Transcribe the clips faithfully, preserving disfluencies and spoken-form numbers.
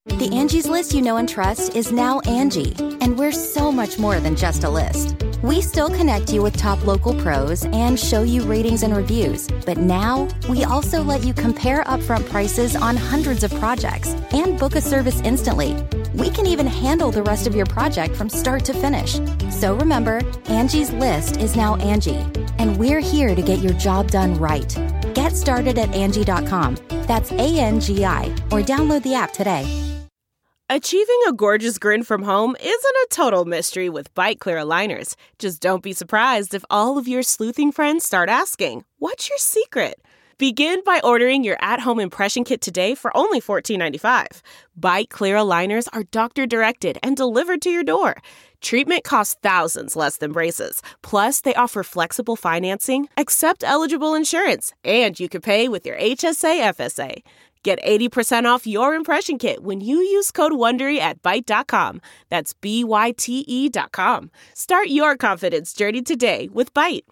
The Angie's List you know and trust is now Angie, and we're so much more than just a list. We still connect you with top local pros and show you ratings and reviews, but now we also let you compare upfront prices on hundreds of projects and book a service instantly. We can even handle the rest of your project from start to finish. So remember, Angie's List is now Angie, and we're here to get your job done right. Get started at Angie dot com. That's A N G I, or download the app today. Achieving a gorgeous grin from home isn't a total mystery with Byte Clear aligners. Just don't be surprised if all of your sleuthing friends start asking, "What's your secret?" Begin by ordering your at-home impression kit today for only fourteen ninety-five. Byte Clear aligners are doctor-directed and delivered to your door. Treatment costs thousands less than braces. Plus, they offer flexible financing, accept eligible insurance, and you can pay with your H S A F S A. Get eighty percent off your impression kit when you use code WONDERY at byte dot com. That's B Y T E dot com. Start your confidence journey today with Byte.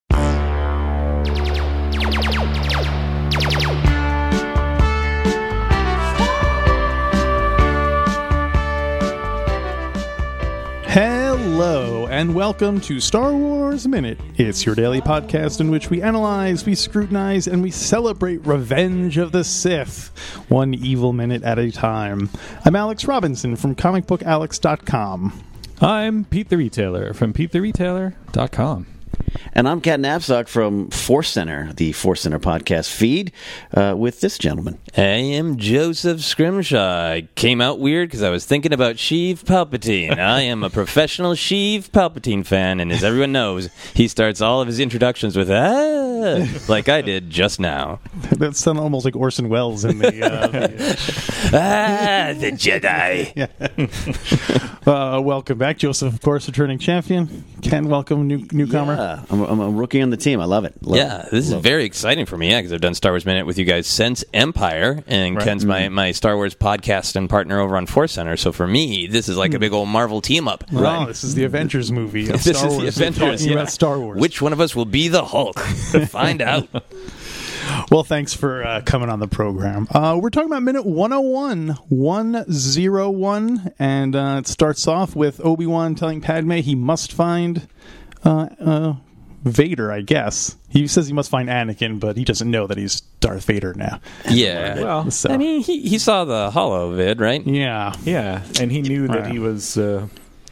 Hello, and welcome to Star Wars Minute. It's your daily podcast in which we analyze, we scrutinize, and we celebrate Revenge of the Sith, one evil minute at a time. I'm Alex Robinson from comic book alex dot com. I'm Pete the Retailer from pete the retailer dot com. And I'm Cat Knapsack from Force Center, the Force Center podcast feed, uh, with this gentleman. I am Joseph Scrimshaw. I came out weird because I was thinking about Sheev Palpatine. I am a professional Sheev Palpatine fan, and as everyone knows, he starts all of his introductions with, ah, like I did just now. That sounded almost like Orson Welles in the... Uh, the ah, the Jedi. Yeah. uh, welcome back, Joseph, of course, returning champion. Ken, welcome, new newcomer. Yeah, I'm, I'm a rookie on the team. I love it. Love yeah, it. this is love very it. exciting for me, yeah, because I've done Star Wars Minute with you guys since Empire, and right. Ken's my, my Star Wars podcast and partner over on Force Center, so for me, this is like a big old Marvel team-up. Well, right. This is the Avengers movie of this Star is Wars. the Avengers, talking yeah. about Star Wars. Which one of us will be the Hulk? Find out. Well, thanks for uh, coming on the program. Uh, we're talking about minute one oh one, one oh one, and uh, it starts off with Obi-Wan telling Padme he must find uh, uh, Vader, I guess. He says he must find Anakin, but he doesn't know that he's Darth Vader now. Yeah. Well, so. I mean, he, he saw the holo vid, right? Yeah. Yeah, and he knew that Right. he was... Uh,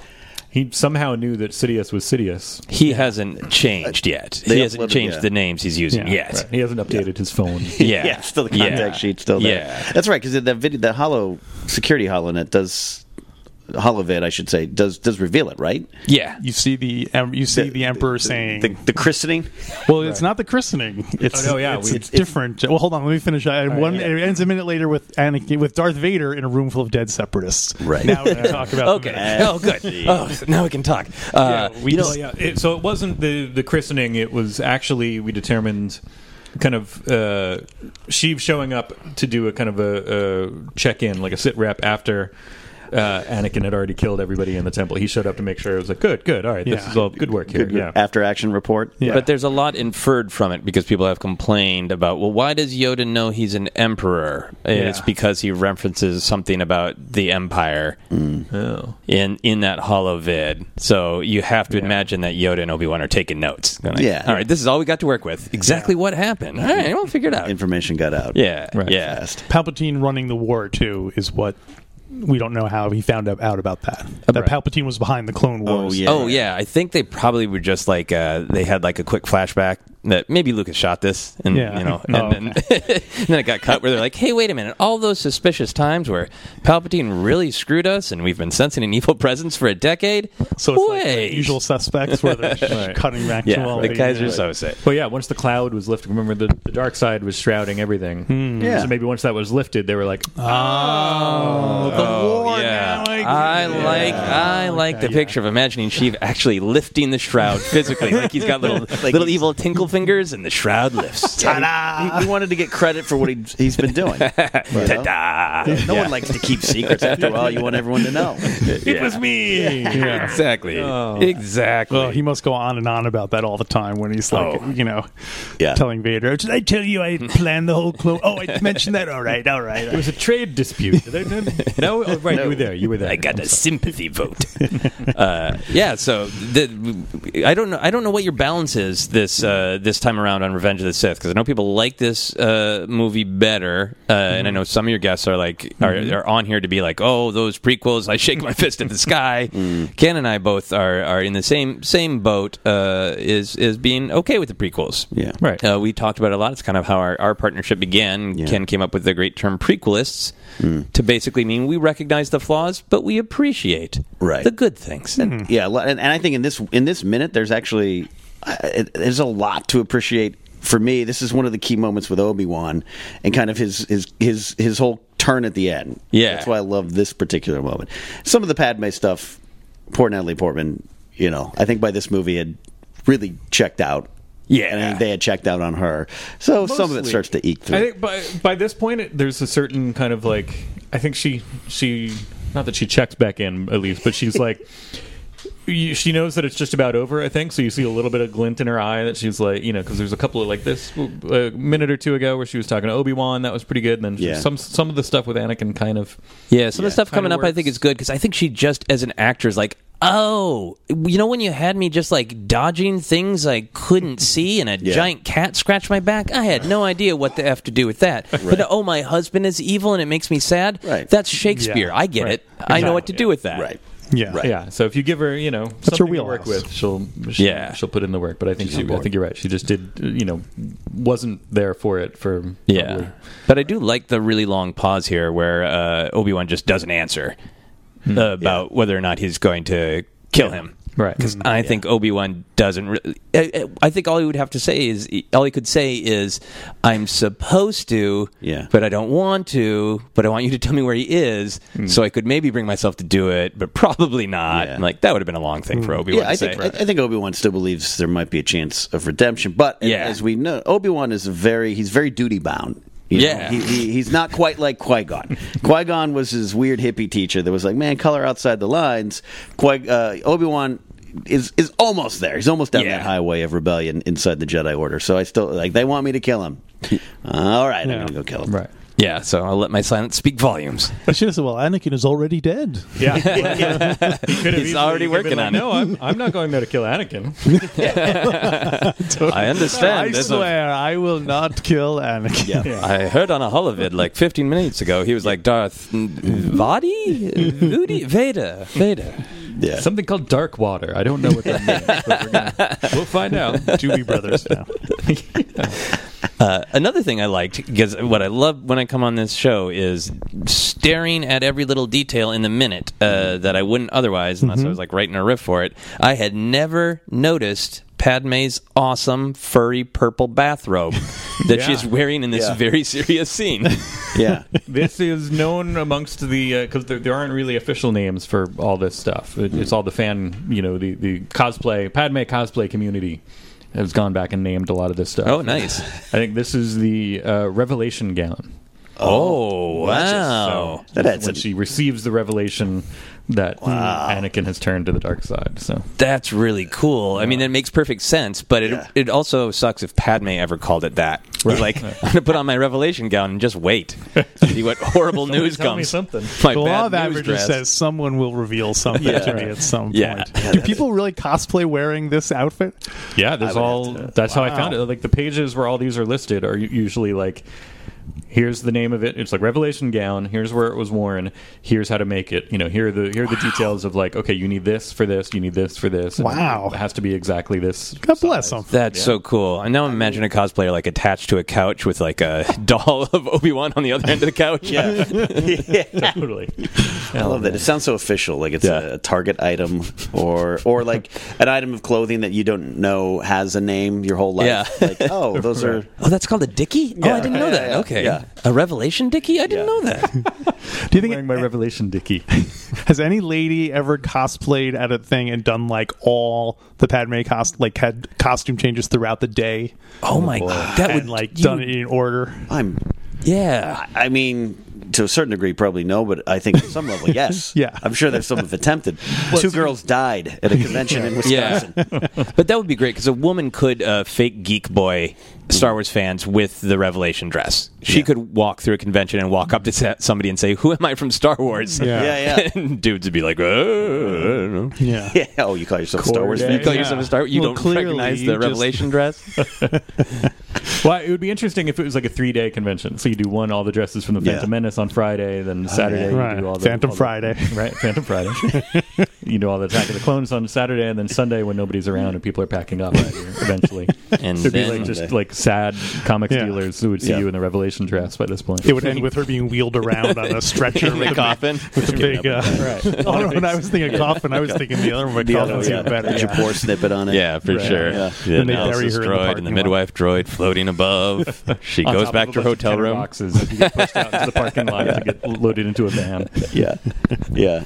he somehow knew that Sidious was Sidious. He hasn't changed yet. They He hasn't uploaded- changed yeah. the names he's using Yeah. yet. Right. He hasn't updated his phone. Yeah. yeah, still the contact Yeah. sheet, still there. Yeah. That's right, because that video, the Holo security HoloNet does HoloVid, I should say, does does reveal it, right? Yeah. You see the em- you see the, the Emperor saying the, the christening. well, it's not the christening. It's, Oh, no, yeah, it's, we- it's different. Well, hold on, let me finish. I, right, one, yeah. It ends a minute later with Anakin, with Darth Vader in a room full of dead separatists. Right. Now we're going to talk about Okay. the- Oh, good. Oh, so now we can talk. Uh, we you know, Well, yeah. It, so it wasn't the, the christening. It was actually, we determined, kind of uh, Sheev showing up to do a kind of a, a check-in, like a sit rep after uh, Anakin had already killed everybody in the temple. He showed up to make sure it was like, good, good, all right, this Yeah. is all good work here. Good Yeah. after action report. Yeah. But there's a lot inferred from it because people have complained about, well, why does Yoda know he's an emperor? It's Yeah. because he references something about the Empire Oh. in, in that holo vid. So you have to Yeah. imagine that Yoda and Obi-Wan are taking notes. They're like, Yeah. all right, this is all we got to work with. Exactly what happened. All right, we'll figure it out. Information got out. Yeah, Right. yeah. Fast. Palpatine running the war too is what we don't know how he found out, out about that. That Right. Palpatine was behind the Clone Wars. Oh, yeah. Oh yeah, I think they probably were just like uh, they had like a quick flashback that maybe Lucas shot this, and Yeah. you know, and, Oh, then, and then it got cut where they're like, "Hey, wait a minute! All those suspicious times where Palpatine really screwed us, and we've been sensing an evil presence for a decade. So it's like Wait. the Usual Suspects where they're Right. cutting back to yeah, all the the Kaiser uh, Sose. Well, yeah, once the cloud was lifted, remember the, the dark side was shrouding everything. Hmm. Yeah. So maybe once that was lifted, they were like, Oh, the war yeah, now. I like like I like Okay, the yeah. picture of imagining Sheev actually lifting the shroud physically, like he's got little little he's- evil tinkle fingers, and the shroud lifts. He, he wanted to get credit for what he, he's been doing. You know? Ta-da! No one likes to keep secrets. After all, you want everyone to know. It was me. Yeah. Exactly. Exactly. Well, he must go on and on about that all the time when he's like, Oh. you know, Yeah. telling Vader, "Did I tell you I planned the whole clone? Oh, I mentioned that. All right, all right." It was a trade dispute. Did I, did, no, oh, right. You were there. You were there. I got a sympathy vote. uh, yeah, so the, I don't know. I don't know what your balance is this uh, this time around on Revenge of the Sith, because I know people like this uh, movie better, uh, and I know some of your guests are like are, are on here to be like, oh, those prequels. I shake my fist at the sky. Ken and I both are, are in the same same boat. Uh, is is being okay with the prequels. Yeah. Right. Uh, we talked about it a lot. It's kind of how our, our partnership began. Yeah. Ken came up with the great term prequelists to basically mean we recognize the flaws, but we appreciate Right. the good things. Yeah, and, and I think in this in this minute, there's actually uh, it, there's a lot to appreciate. For me, this is one of the key moments with Obi-Wan and kind of his his his his whole turn at the end. Yeah. That's why I love this particular moment. Some of the Padme stuff, poor Natalie Portman, you know, I think by this movie had really checked out. Yeah. And I think they had checked out on her. So some of it Mostly. starts to eke through. I think by by this point, it, there's a certain kind of like. I think she she not that she checks back in at least, but she's like. you- She knows that it's just about over, I think. So you see a little bit of glint in her eye that she's like, you know, because there's a couple of like this a minute or two ago where she was talking to Obi-Wan. That was pretty good. And then Yeah. some some of the stuff with Anakin kind of. Yeah, some of the Yeah, stuff coming kinda up I works. think is good because I think she just, as an actor, is like, oh, you know when you had me just like dodging things I couldn't see and a Yeah. giant cat scratched my back? I had no idea what the F to do with that. But oh, my husband is evil and it makes me sad? Right. That's Shakespeare. Yeah. I get Right. it. I know what to Exactly, do with that. Right. Yeah. Right. Yeah, so if you give her, you know, her something to work wheelhouse. with, she'll, she'll Yeah. she'll put in the work. But I think she, I think you're right. She just did, you know, wasn't there for it for Yeah. probably- But I do like the really long pause here where uh, Obi-Wan just doesn't answer uh, about whether or not he's going to kill him. Right. Because I think Obi-Wan doesn't really... I, I think all he would have to say is... All he could say is, I'm supposed to, Yeah. but I don't want to, but I want you to tell me where he is so I could maybe bring myself to do it, but probably not. Yeah. And like, that would have been a long thing for Obi-Wan Yeah, I to think say. I, I think Obi-Wan still believes there might be a chance of redemption, but Yeah. as we know, Obi-Wan is a very he's very duty bound. Yeah. he, he, he's not quite like Qui-Gon. Qui-Gon was his weird hippie teacher that was like, man, color outside the lines. Qui- uh, Obi-Wan is is almost there. He's almost down Yeah. that highway of rebellion inside the Jedi Order. So I still like they want me to kill him. All right, Yeah. I'm going to go kill him. Right. Yeah, so I'll let my silence speak volumes. I should have said, well, Anakin is already dead. Yeah. He could have He's easily already been working like, on it. No, I'm, I'm not going there to kill Anakin. I understand. I There's a- swear, I will not kill Anakin. Yeah. I heard on a holovid like fifteen minutes ago, he was like Darth Vadi? Vudi? Vader. Vader. Yeah. Something called dark water. I don't know what that means, but we're gonna, we'll find out. Doobie Brothers now. Uh, another thing I liked, because what I love when I come on this show is staring at every little detail in the minute uh, that I wouldn't otherwise, unless I was like writing a riff for it. I had never noticed Padme's awesome furry purple bathrobe that Yeah. she's wearing in this Yeah. very serious scene. Yeah. This is known amongst the because there, there aren't really official names for all this stuff. It, it's all the fan, you know, the the cosplay Padme cosplay community has gone back and named a lot of this stuff. Oh, nice. I think this is the uh, Revelation gown. Oh, wow. So That this adds is when a- she receives the revelation that Anakin has turned to the dark side. So That's really cool. I mean, that makes perfect sense, but it Yeah. it also sucks if Padme ever called it that. Like, I'm going to put on my Revelation gown and just wait. See what horrible news tell me comes. something. My The law of bad news averages dress. says someone will reveal something Yeah. to me at some Yeah. point. Do people really cosplay wearing this outfit? Yeah, there's I would all. have to- that's how I Wow. found it. Like the pages where all these are listed are u- usually like, here's the name of it. It's like Revelation gown. Here's where it was worn. Here's how to make it. You know, here are the here are the details of like, okay, you need this for this. You need this for this. and Wow. it has to be exactly this. God bless size. them. That's so cool. And now I'm imagining a cosplayer like attached to a couch with like a doll of Obi-Wan on the other end of the couch. Yeah. yeah. Totally. I love that. It sounds so official, like it's Yeah. a, a Target item, or or like an item of clothing that you don't know has a name your whole life. Yeah. Like, oh, those are. Oh, that's called a dickie? Oh, I didn't know Yeah, that. yeah, Okay. yeah. A Revelation dickie? I didn't Yeah. know that. Do you think Wearing my Revelation Dickie. Has any lady ever cosplayed at a thing and done like all the Padme cost like had costume changes throughout the day? Oh my god, that and would like you- done it in order. I'm. Yeah. I I mean, to a certain degree, probably no, but I think at some level, yes. Yeah. I'm sure there's some have attempted. Two girls died at a convention in Wisconsin. Yeah. But that would be great because a woman could uh, fake geek boy Star Wars fans with the Revelation dress. She Yeah. could walk through a convention and walk up to sa- somebody and say, "Who am I from Star Wars?" Yeah. Yeah, yeah. And dudes would be like, "Oh, I don't know." Yeah. Yeah. Oh, you call yourself a Star Wars Corday. fan? You call Yeah. yourself a Star Wars? You Well, don't clearly recognize you the just- Revelation dress? Well, it would be interesting if it was like a three-day convention. So you do one, all the dresses from the Yeah. Phantom Menace on Friday, then Saturday Right. you do all the Phantom all the- Friday. right? Phantom Friday. You do all the Attack of the Clones on Saturday, and then Sunday when nobody's around and people are packing up. Eventually, And it'd be then like just Monday. like sad comics Yeah. dealers who would see Yeah. you in the Revelation dress by this point. It would end with her being wheeled around on a stretcher with a coffin. with a big. Uh, Right. Oh, no, when I was thinking coffin, I was thinking the other one. But The other coffin's one, even yeah. better. Put your poor snippet on it. Yeah, for Right. sure. Yeah. The Then they analysis bury her in the droid parking and the lot. midwife droid floating above. She On goes top back of to a her bunch of hotel tender room. boxes as you get pushed out into the parking lot to get loaded into a van. Yeah. Yeah.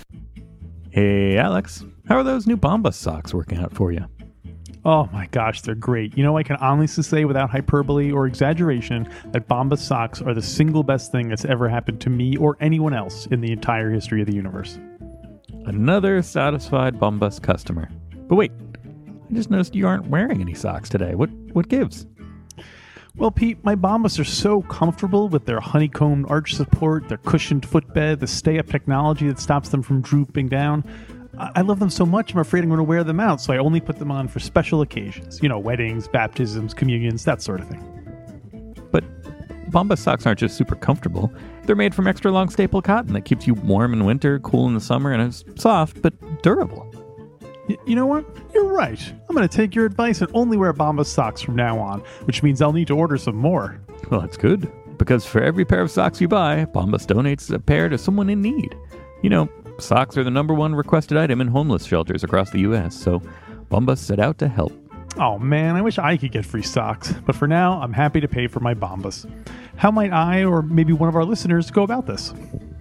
Hey, Alex, how are those new Bombas socks working out for you? Oh my gosh, they're great. You know, I can honestly say without hyperbole or exaggeration that Bombas socks are the single best thing that's ever happened to me or anyone else in the entire history of the universe. Another satisfied Bombas customer. But wait, I just noticed you aren't wearing any socks today. What what gives? Well, Pete, my Bombas are so comfortable with their honeycombed arch support, their cushioned footbed, the stay-up technology that stops them from drooping down. I I love them so much, I'm afraid I'm going to wear them out, so I only put them on for special occasions. You know, weddings, baptisms, communions, that sort of thing. But Bombas socks aren't just super comfortable. They're made from extra long staple cotton that keeps you warm in winter, cool in the summer, and is soft but durable. Y- you know what? You're right. I'm going to take your advice and only wear Bombas socks from now on, which means I'll need to order some more. Well, that's good, because for every pair of socks you buy, Bombas donates a pair to someone in need. You know, socks are the number one requested item in homeless shelters across the U S, so Bombas set out to help. Oh man, I wish I could get free socks, but for now, I'm happy to pay for my Bombas. How might I, or maybe one of our listeners, go about this?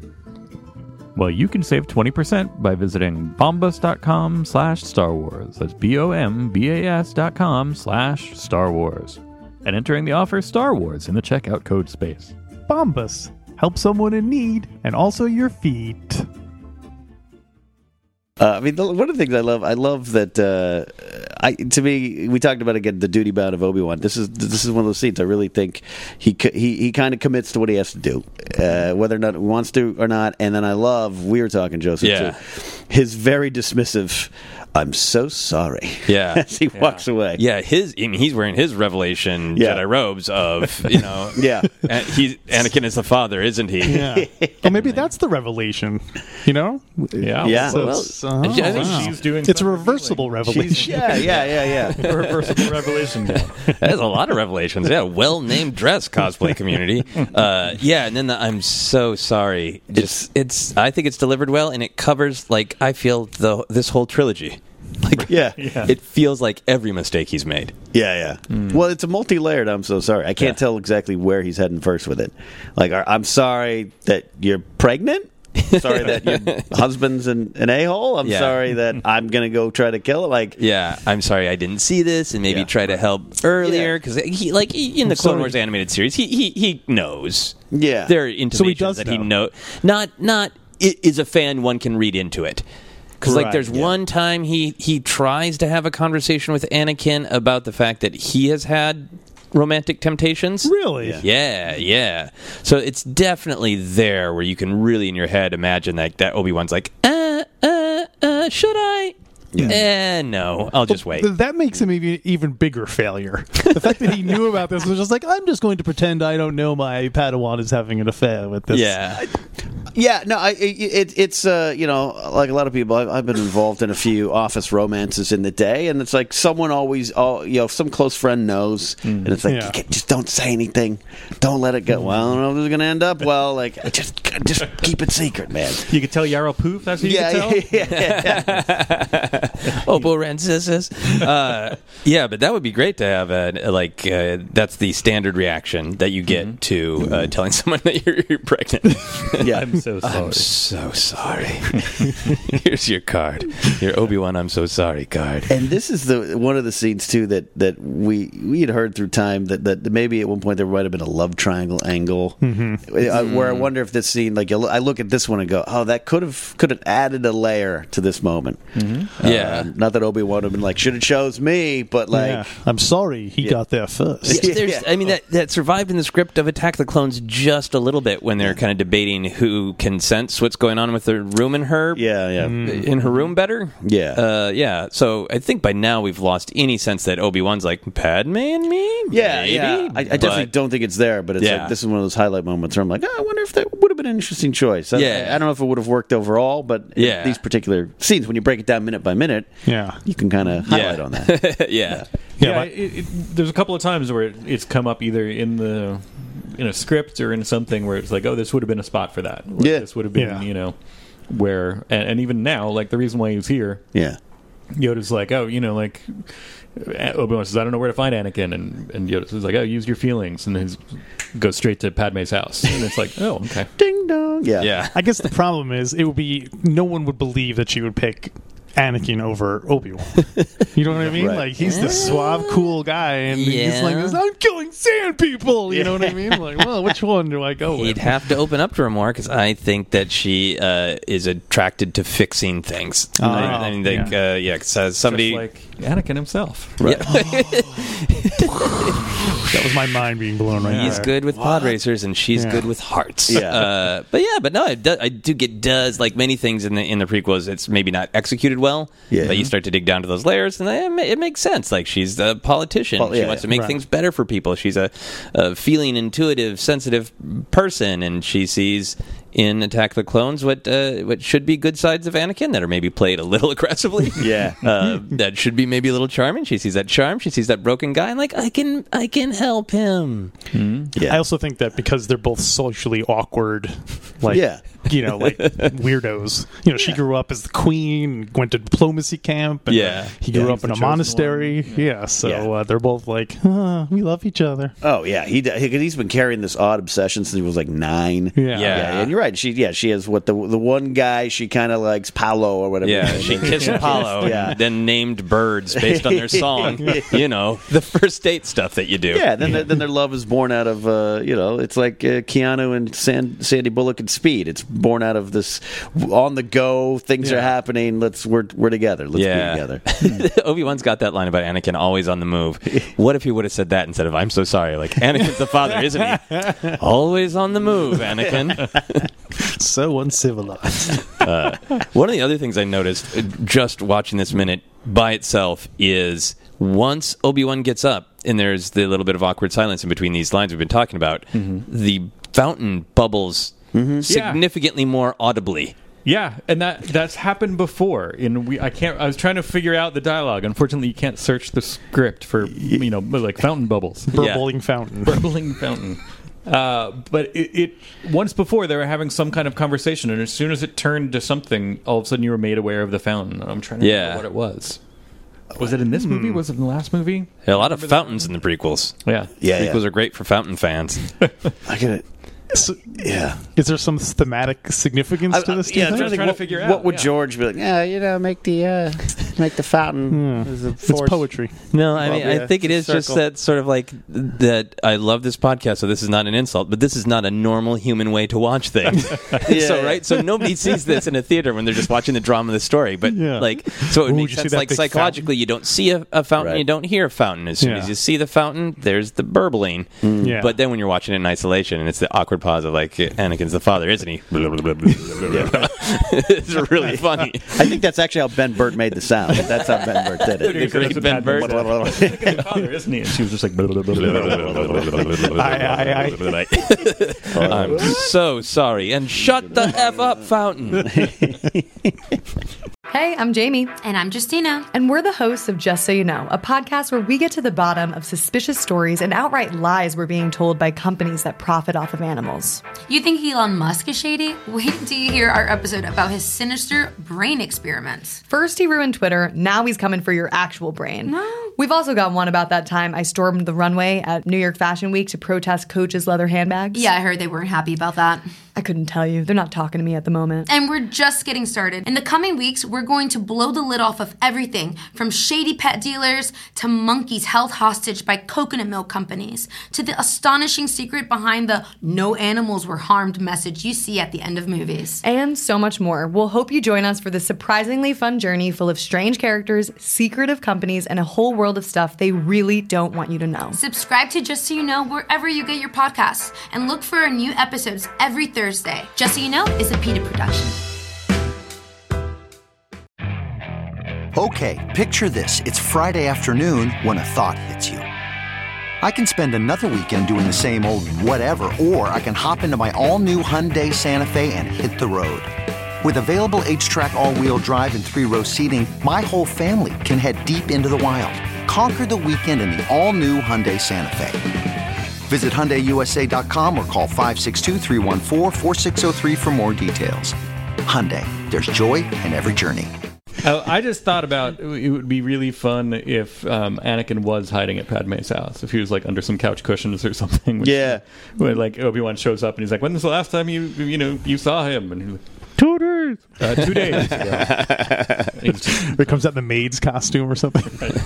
Well, you can save twenty percent by visiting bombas.com slash Star Wars. That's B-O-M-B-A-S dot com slash Star Wars. And entering the offer Star Wars in the checkout code space. Bombas. Help someone in need, and also your feet. Uh, I mean, the, one of the things I love, I love that. Uh, I to me, we talked about again the duty bound of Obi-Wan. This is this is one of those scenes I really think he co- he he kind of commits to what he has to do, uh, whether or not he wants to or not. And then I love we were talking Joseph Yeah. too, his very dismissive. I'm so sorry. Yeah. As he walks away. Yeah, his I mean, he's wearing his Revelation Yeah. Jedi robes of, you know, Yeah. and he's Anakin is the father, isn't he? Yeah. Well, maybe that's the revelation, you know? Yeah. Yeah. So Well, it's, oh, I think wow. she's doing It's a something reversible like- revelation. Yeah, yeah, yeah, yeah. A reversible revelation game. There's a lot of revelations. Yeah, well named dress cosplay community. Uh, yeah, and then the I'm so sorry. Just it's I think it's delivered well, and it covers like I feel the this whole trilogy. Like Yeah. it feels like every mistake he's made. Yeah, yeah. Well, it's a multi-layered. I'm so sorry. I can't Yeah. tell exactly where he's heading first with it. Like, I- I'm sorry that you're pregnant. Sorry that your husband's an, an a-hole. I'm Yeah. sorry that I'm going to go try to kill it. Like, Yeah, I'm sorry I didn't see this, and maybe Yeah. try to help earlier because he, like he, in the I'm Clone sorry. Wars animated series, he he he knows. Yeah. there are intimations does that he know. know. Not not i- is a fan one can read into it. Because like Right, there's yeah. one time he he tries to have a conversation with Anakin about the fact that he has had romantic temptations. Really? Yeah. Yeah, yeah. So it's definitely there where you can really in your head imagine that that Obi-Wan's like, uh, uh, uh, should I? Yeah. Eh, no, I'll just wait. Th- That makes him even even bigger failure. The fact that he knew about this was just like, I'm just going to pretend I don't know my Padawan is having an affair with this. Yeah. Yeah, no, I, it, it's, uh, you know, like a lot of people, I've, I've been involved in a few office romances in the day, and it's like someone always, oh, you know, some close friend knows, and it's like, Yeah. "Okay, just don't say anything. Don't let it go. Well, I don't know if this is going to end up well. Like, just just keep it secret, man. You could tell Yarrow Poof, that's who you Yeah, could tell? yeah, yeah. Opal Rancisis. Uh, yeah, but that would be great to have a, like uh, that's the standard reaction that you get mm-hmm. to uh, telling someone that you're, you're pregnant. Yeah, I'm so sorry. I'm so sorry. Here's your card. Your Obi-Wan I'm so sorry card. And this is the one of the scenes too that, that we we had heard through time that, that maybe at one point there might have been a love triangle angle Mm-hmm. uh, where I wonder if this scene, like I look at this one and go, oh, that could have could have added a layer to this moment. Mm-hmm. Uh, yeah, not that Obi-Wan would have been like, should have chose me, but like, yeah. I'm sorry he Yeah. got there first. There's, Yeah. I mean, that, that survived in the script of Attack the Clones just a little bit when they're kind of debating who can sense what's going on with the room in her. yeah, yeah, In her room better? Yeah. Uh, yeah. So I think by now we've lost any sense that Obi-Wan's like, Padme and me? yeah, Maybe? yeah. I, I definitely But- don't think it's there, but it's Yeah. like this is one of those highlight moments where I'm like, oh, I wonder if that would have been an interesting choice. I, Yeah. I, I don't know if it would have worked overall, but in Yeah. these particular scenes, when you break it down minute by minute, Yeah. you can kind of highlight Yeah. on that. yeah. Yeah, Yeah, my- it, it, there's a couple of times where it, it's come up either in the in a script or in something where it's like, oh, this would have been a spot for that. Or Yeah. this would have been, Yeah. you know, where and, and even now, like the reason why he was here, Yeah. Yoda's like, oh, you know, like Obi-Wan says, I don't know where to find Anakin, and and Yoda's like, oh, use your feelings, and he goes straight to Padme's house, and it's like, oh, okay. Ding dong. Yeah. Yeah. I guess the problem is it would be no one would believe that she would pick Anakin over Obi-Wan. You know what I mean? Right. Like he's the suave, cool guy, and he's Yeah. like, "I'm killing sand people." You know what I mean? Like, well, which one do I go He'd with? have to open up to her more because I think that she uh, is attracted to fixing things. Oh, I, I mean, like, yeah. uh, yeah, because uh, somebody. Just like Anakin himself. Yeah. That was my mind being blown right He's there. good with pod racers, and she's Yeah. good with hearts. Yeah. Uh, but yeah, but no, I do, I do get does like many things in the in the prequels. It's maybe not executed well, Yeah. but you start to dig down to those layers, and it, ma- it makes sense. Like she's a politician; Well, she yeah, wants to make right. things better for people. She's a, a feeling, intuitive, sensitive person, and she sees in Attack the Clones what uh, what should be good sides of Anakin that are maybe played a little aggressively. Yeah. uh, that should be maybe a little charming. She sees that charm. She sees that broken guy, and like I can I can help him. Yeah. I also think that because they're both socially awkward, like Yeah. you know, like weirdos. You know, she grew up as the queen, went to diplomacy camp, and Yeah. he grew Yeah, up he's in the a chosen monastery. one. Yeah, so Yeah. Uh, they're both like, huh, we love each other. Oh yeah, he, he he's been carrying this odd obsession since he was like nine. Yeah. Yeah. and you're right. She yeah she has what the the one guy she kind of likes, Paolo or whatever. Yeah, she kissed Apollo Yeah. and then named birds based on their song. You know, the first date stuff that you do. Yeah, then their, then their love is born out of uh, you know, it's like uh, Keanu and San, Sandy Bullock and Speed. It's born out of this on the go. Things Yeah. are happening. Let's we're we're together. Let's Yeah. be together. Obi-Wan's got that line about Anakin always on the move. What if he would have said that instead of "I'm so sorry"? Like Anakin's the father, isn't he? Always on the move, Anakin. So uncivilized. Uh, one of the other things I noticed uh, just watching this minute by itself is once Obi-Wan gets up and there's the little bit of awkward silence in between these lines we've been talking about, the fountain bubbles significantly more audibly. Yeah, and that that's happened before. In we, I can't. I was trying to figure out the dialogue. Unfortunately, you can't search the script for you know like fountain bubbles, Burbling fountain. burbling fountain. Uh, but it, it once before they were having some kind of conversation, and as soon as it turned to something, all of a sudden you were made aware of the fountain. I'm trying to Yeah. remember what it was. Was it in this movie? Was it in the last movie? A lot of fountains in the prequels. Yeah. Yeah, Prequels yeah. are great for fountain fans. I get it. So, Yeah. is there some thematic significance to this? do you yeah, I'm think? trying to, trying to what, figure what out, would yeah. George be like? Yeah, you know, make the uh, make the fountain. as a It's force. poetry. No, I Well, mean, yeah, I think it is just circle. that sort of like that. I love this podcast, so this is not an insult, but this is not a normal human way to watch things. Yeah, so yeah. right, so nobody sees this in a theater when they're just watching the drama of the story. But Yeah. like, so it would Ooh, make did you see sense. that Like big psychologically, you don't see a, a fountain, Right. you don't hear a fountain. As soon Yeah. as you see the fountain, there's the burbling. Yeah. But then when you're watching it in isolation, and it's the awkward pause of like Anakin's the father, isn't he? It's really funny. I think that's actually how Ben Burt made the sound. That's how Ben Burt did it. The great Ben Burt. The father, isn't he? And she was just like. Aye, aye, aye. I'm so sorry, and shut the f up, fountain. Hey, I'm Jamie. And I'm Justina. And we're the hosts of Just So You Know, a podcast where we get to the bottom of suspicious stories and outright lies we're being told by companies that profit off of animals. You think Elon Musk is shady? Wait until you hear our episode about his sinister brain experiments. First he ruined Twitter, now he's coming for your actual brain. No. We've also got one about that time I stormed the runway at New York Fashion Week to protest Coach's leather handbags. Yeah, I heard they weren't happy about that. I couldn't tell you. They're not talking to me at the moment. And we're just getting started. In the coming weeks, we're going to blow the lid off of everything from shady pet dealers to monkeys held hostage by coconut milk companies to the astonishing secret behind the no animals were harmed message you see at the end of movies. And so much more. We'll hope you join us for this surprisingly fun journey full of strange characters, secretive companies, and a whole world of stuff they really don't want you to know. Subscribe to Just So You Know wherever you get your podcasts and look for our new episodes every Thursday. Just So You Know is a PETA production. Okay, picture this. It's Friday afternoon when a thought hits you. I can spend another weekend doing the same old whatever, or I can hop into my all-new Hyundai Santa Fe and hit the road. With available H-Track all-wheel drive and three-row seating, my whole family can head deep into the wild. Conquer the weekend in the all-new Hyundai Santa Fe. Visit Hyundai U S A dot com or call five six two, three one four, four six zero three for more details. Hyundai, there's joy in every journey. Uh, I just thought about it would be really fun if um, Anakin was hiding at Padme's house. If he was like under some couch cushions or something. When, Yeah. When like Obi-Wan shows up and he's like, "When was the last time you you know you saw him?" And he's like, two days. Uh, two days. ago." He's just- Or it comes out in the maid's costume or something.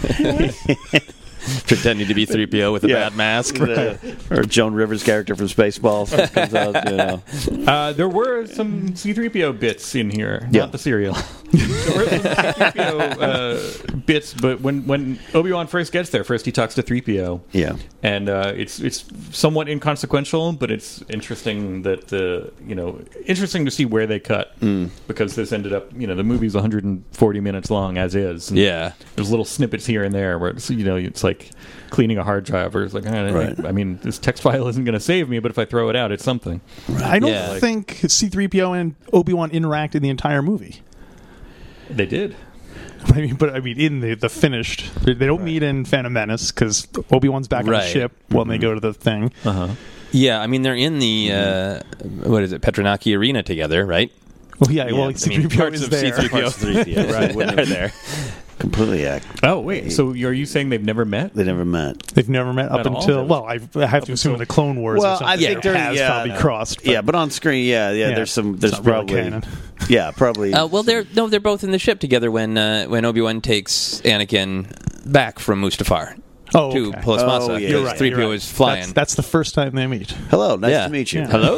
Pretending to be three P O with a Yeah. bad mask. Or Joan Rivers' character from Spaceballs comes out, you know. Uh, there were some C three P O bits in here, Yeah. not the cereal. There were some C three P O uh, bits, but when, when Obi-Wan first gets there, first he talks to three P O. Yeah. And uh, it's it's somewhat inconsequential, but it's interesting that, uh, you know, interesting to see where they cut. Mm. Because this ended up, you know, the movie's one hundred forty minutes long as is. And Yeah. there's little snippets here and there where, it's, you know, it's like cleaning a hard drive, or it's like, eh, Right. I mean, this text file isn't going to save me, but if I throw it out, it's something. I don't Yeah. think C three P O and Obi-Wan interact in the entire movie. They did. I mean, but I mean, in the the finished, they, they don't meet in Phantom Menace because Obi-Wan's back on Right. the ship while they go to the thing. Uh-huh. Yeah, I mean, they're in the, uh, what is it, Petronaki Arena together, right? Well, yeah, well, I C three mean, P O parts is of there. C three P O Parts of three P O, right, wouldn't are have- there. Completely act. Oh, wait. So are you saying they've never met? They never met. They've never met up At all? until well, I, I have to assume in the Clone Wars. Well, or something. I think their there- paths yeah, probably no. crossed. But Yeah, but on screen, yeah, yeah. Yeah, There's some. it's There's not really probably. canon. Yeah, probably. Uh, well, they're no, they're both in the ship together when uh, when Obi-Wan takes Anakin back from Mustafar oh, to okay. Plos Oh, Massa. yeah. because You're right, three P O You're right. is flying. That's, that's the first time they meet. Hello, nice Yeah. to meet you. Yeah. Hello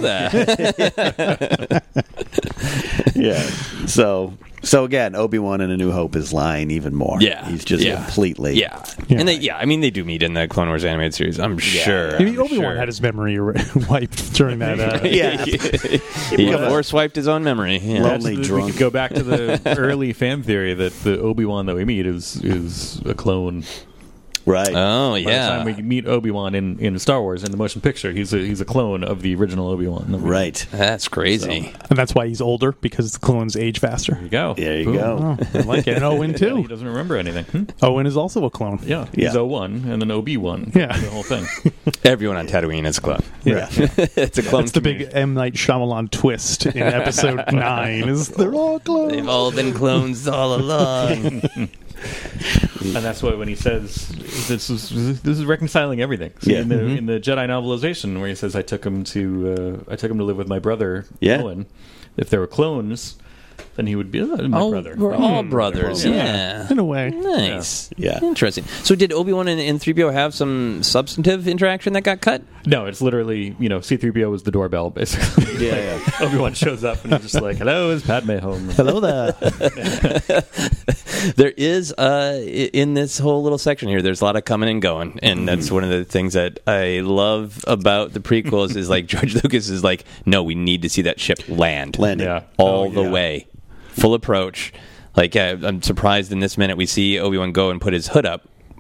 there. Yeah. So, so again, Obi-Wan in A New Hope is lying even more. Yeah, He's just yeah. completely. yeah. Yeah. and they yeah, I mean they do meet in the Clone Wars animated series. I'm sure. I mean, I'm Obi-Wan sure. had his memory er- wiped during that. Uh, Yeah. he force wiped his own memory. Yeah. Lonely We drunk. could go back to the early fan theory that the Obi-Wan that we meet is is a clone. Right. Oh By the yeah. time we meet Obi-Wan in, in Star Wars in the motion picture, he's a he's a clone of the original Obi-Wan. right. That's crazy. and that's why he's older because the clones age faster. There you go. There you Boom. go. Oh, I like it. And Owen He too. doesn't remember anything. Hmm? Owen is also a clone. Yeah, Yeah. he's O one and then O B one. Yeah. The whole thing. Everyone on Tatooine is a clone. Yeah. It's a clone. That's the big community. M. Night Shyamalan twist in episode nine. Is they're all clones. They've all been clones all along. And that's why when he says this is this is reconciling everything. See, Yeah. in the Mm-hmm. in the Jedi novelization where he says I took him to uh, I took him to live with my brother Yeah. Owen. If there were clones, then he would be uh, my oh, brother. we're all Hmm. brothers. Yeah. Yeah. In a way. Nice. Yeah. Interesting. So did Obi-Wan and, and three P O have some substantive interaction that got cut? No, it's literally, you know, C three P O was the doorbell, basically. Yeah, yeah. Obi-Wan shows up and he's just like, hello, is Padme home? Hello there. There is, uh, i- in this whole little section here, there's a lot of coming and going. And that's one of the things that I love about the prequels is like George Lucas is like, no, we need to see that ship land. Landing. Yeah. All Oh, the yeah. way. Full approach. Like, uh, I'm surprised in this minute we see Obi-Wan go and put his hood up.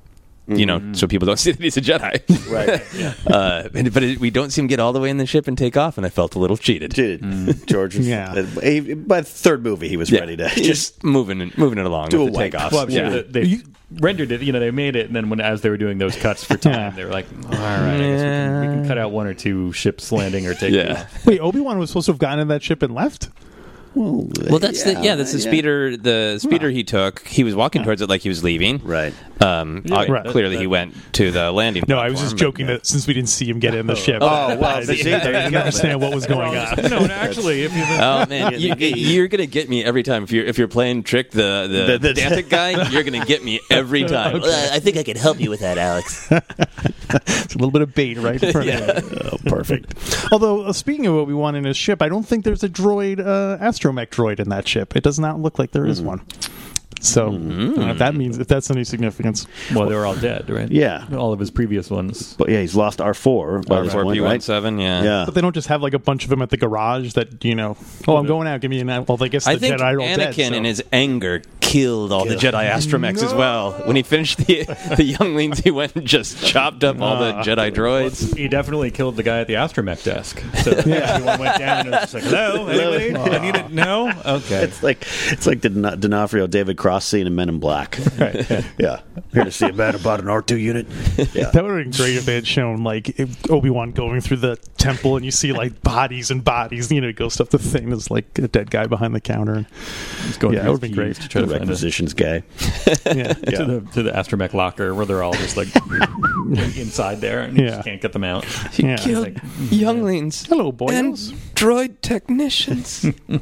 you know, so people don't see that he's a Jedi. Right. yeah. uh, and- but it, we don't see him get all the way in the ship and take off, and I felt a little cheated. Did George was, Yeah. uh, he, by the third movie, he was Yeah. ready to He's just moving it- moving it along do with a the wipe. takeoff. Well, I'm sure yeah. that they rendered it. You know, they made it, and then when as they were doing those cuts for time, Yeah. they were like, "All right, I guess we, can, we can cut out one or two ships landing or taking Yeah. off." Wait, Obi-Wan was supposed to have gotten in that ship and left? well, Well, that's the yeah, that's the yeah. speeder. The speeder he took. He was walking towards it like he was leaving. Right. Um, Yeah, uh, right. Clearly, That- he went to the landing. No, I was just platform, joking but- that since we didn't see him get in the ship. Oh, I well, didn't see, there you go. understand what was going on. No, and actually, if you Oh man, you, you're gonna get me every time. If you're if you're playing Trick, the the, The- the- pedantic guy, you're gonna get me every time. Uh, I think I could help you with that, Alex. It's a little bit of bait right in front Yeah. of you. Oh, perfect. Although, uh, speaking of Obi-Wan in his ship, I don't think there's a droid, uh, astromech droid in that ship. It does not look like there is one. So, I don't know if that means, if that's any significance. well, they were all dead, right? Yeah. all of his previous ones. But yeah, he's lost R four by R this four point, P right? seventeen, yeah. Yeah. But they don't just have like a bunch of them at the garage that, you know, oh, I'm going out, give me an apple. Well, I guess the I think Jedi are all Anakin, dead. so- in his anger, killed all the Jedi astromechs as well. When he finished the the younglings, he went and just chopped up all the Jedi droids. He definitely killed the guy at the astromech desk. So everyone went down and was just like, "Hello, anybody? I need it. No, okay." It's like it's like the D'On- D'Onofrio David Cross scene in Men in Black. Yeah. Here to see a man about an R two unit. Yeah. That would have been great if they had shown like Obi-Wan going through the temple and you see like bodies and bodies, you know, it goes up the thing. There's like a dead guy behind the counter. And, He's going yeah, through that would his be great. keys to try to find it. Requisitions guy. yeah. to the to the astromech locker where they're all just like inside there and you Yeah. just can't get them out. He Yeah. killed Like, younglings Hello, boys. and droid technicians.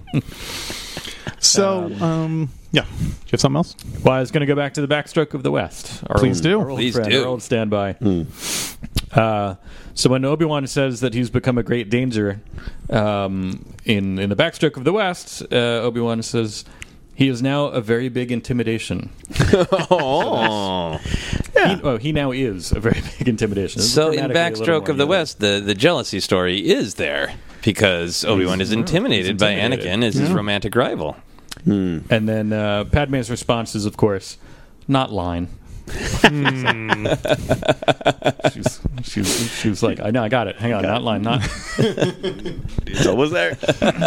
So, um, yeah. Do you have something else? Well, I was going to go back to the backstroke of the West. Our Please old, do. Our old Please friend, do. Our old standby. Uh, so when Obi-Wan says that he's become a great danger um, in in the backstroke of the West, uh, Obi-Wan says he is now a very big intimidation. Oh. He, well, he now is a very big intimidation. This is So in grammatically a little Backstroke more of the unique. West, the, the jealousy story is there because Obi-Wan is intimidated, He's by intimidated. Anakin as his romantic rival. And then uh, Padme's response is, of course, not line. she's, she's, she was like, I know, I got it. Hang on, not line, not. It's almost there.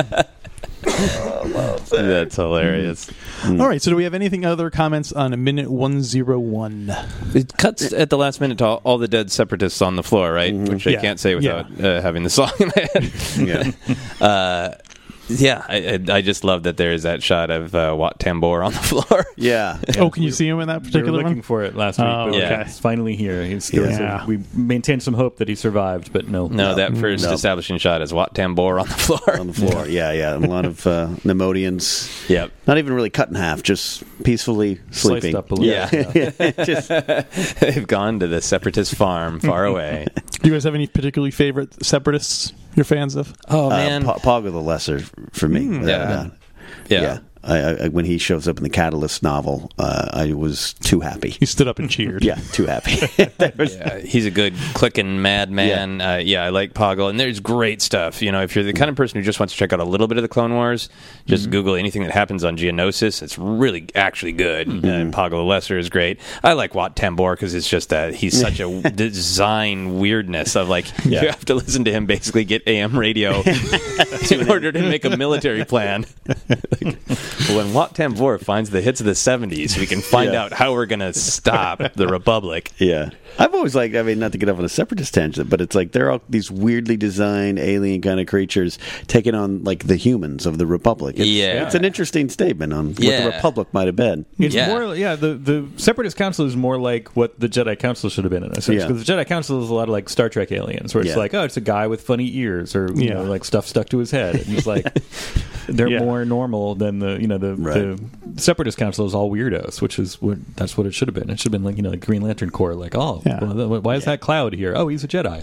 That's hilarious. All right. So, do we have anything other comments on a minute one oh one? It cuts at the last minute to all, all the dead separatists on the floor, right? Which I Yeah. can't say without uh, having the song in my head. Yeah. Uh, yeah, I, I I just love that there is that shot of uh, Wat Tambor on the floor. Yeah. Oh, can you see him in that We were particular looking one? for it last week, Oh, but okay. it's finally here. He's, there was a- Yeah. we maintained some hope that he survived, but no. No, that first No. establishing shot is Wat Tambor on the floor. On the floor. Yeah, yeah. And a lot of uh, Nemodians. Yep. Not even really cut in half, just peacefully Sliced sleeping. up a little. Yeah. Just, They've gone to the separatist farm far away. Do you guys have any particularly favorite separatists you're fans of? Oh uh, man, Pa- Poggle the Lesser for me. without a yeah. doubt. yeah. Yeah. I, I, when he shows up in the Catalyst novel, uh, I was too happy. You stood up and cheered. Yeah, too happy. There was- Yeah, he's a good clicking madman. Yeah. Uh, yeah, I like Poggle, and there's great stuff. You know, if you're the kind of person who just wants to check out a little bit of the Clone Wars, just Mm-hmm. Google anything that happens on Geonosis. It's really actually good. Mm-hmm. And Poggle the Lesser is great. I like Wat Tambor because it's just that he's such a design weirdness of like Yeah. you have to listen to him basically get A M radio in order to make a military plan. Like, when Wat Tambor finds the hits of the seventies, we can find Yeah. out how we're going to stop the Republic. Yeah. I've always liked, I mean, not to get off on a separatist tangent, but it's like they're all these weirdly designed alien kind of creatures taking on like the humans of the Republic. It's, Yeah. It's an interesting statement on what Yeah. the Republic might have been. It's Yeah. more, yeah. The, the Separatist Council is more like what the Jedi Council should have been in a sense. Yeah. Because the Jedi Council is a lot of like Star Trek aliens, where it's Yeah. like, oh, it's a guy with funny ears, or you Yeah. know, like stuff stuck to his head. And it's like they're Yeah. more normal than the you know the, Right. the Separatist Council is all weirdos, which is what that's what it should have been. It should have been like you know like Green Lantern Corps, like oh, Yeah. well, why is that cloud here? Oh, he's a Jedi.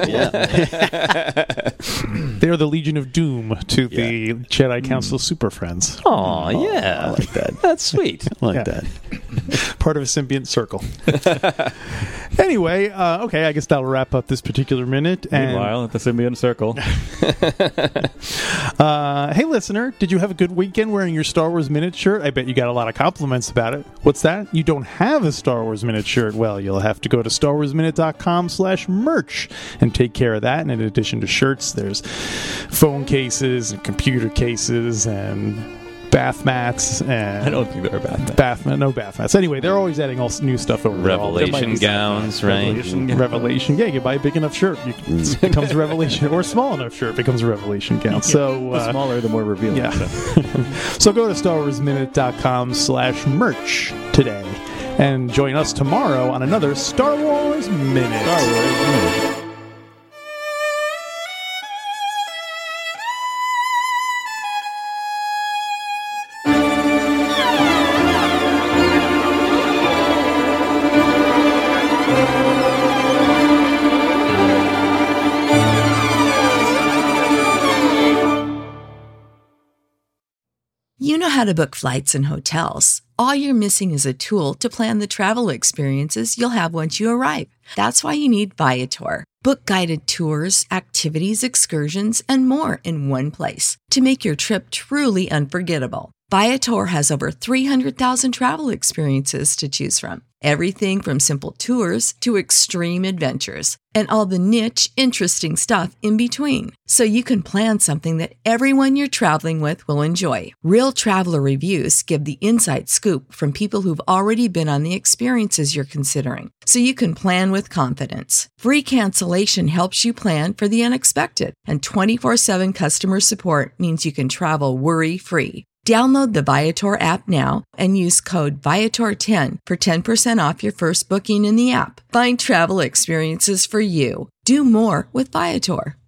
They are the Legion of Doom to the Jedi Council Super Friends. Oh, yeah. I like that. That's sweet. I like Yeah. that. Part of a symbiont circle. Anyway, uh, okay, I guess that'll wrap up this particular minute. And, Meanwhile, at the Symbiont Circle. uh, hey, listener, did you have a good weekend wearing your Star Wars Minute shirt? I bet you got a lot of compliments about it. What's that? You don't have a Star Wars Minute shirt? Well, you'll have to go to starwarsminute.com slash merch and take care of that. And in addition to shirts, there's phone cases and computer cases and bath mats. And I don't think there are bath mats. Bath mat, no bath mats. Anyway, they're always adding all s- new stuff over there. Revelation gowns, right? Revelation gown. Revelation. Yeah, you can buy a big enough shirt, you, it becomes a Revelation, or a small enough shirt becomes a Revelation gown. So The uh, smaller, the more revealing. yeah. So. So go to starwarsminute.com slash merch today and join us tomorrow on another Star Wars Minute. Star Wars Minute. You know how to book flights and hotels. All you're missing is a tool to plan the travel experiences you'll have once you arrive. That's why you need Viator. Book guided tours, activities, excursions, and more in one place to make your trip truly unforgettable. Viator has over three hundred thousand travel experiences to choose from. Everything from simple tours to extreme adventures and all the niche, interesting stuff in between. So you can plan something that everyone you're traveling with will enjoy. Real traveler reviews give the inside scoop from people who've already been on the experiences you're considering. So you can plan with confidence. Free cancellation helps you plan for the unexpected. And twenty-four seven customer support means you can travel worry-free. Download the Viator app now and use code Viator ten for ten percent off your first booking in the app. Find travel experiences for you. Do more with Viator.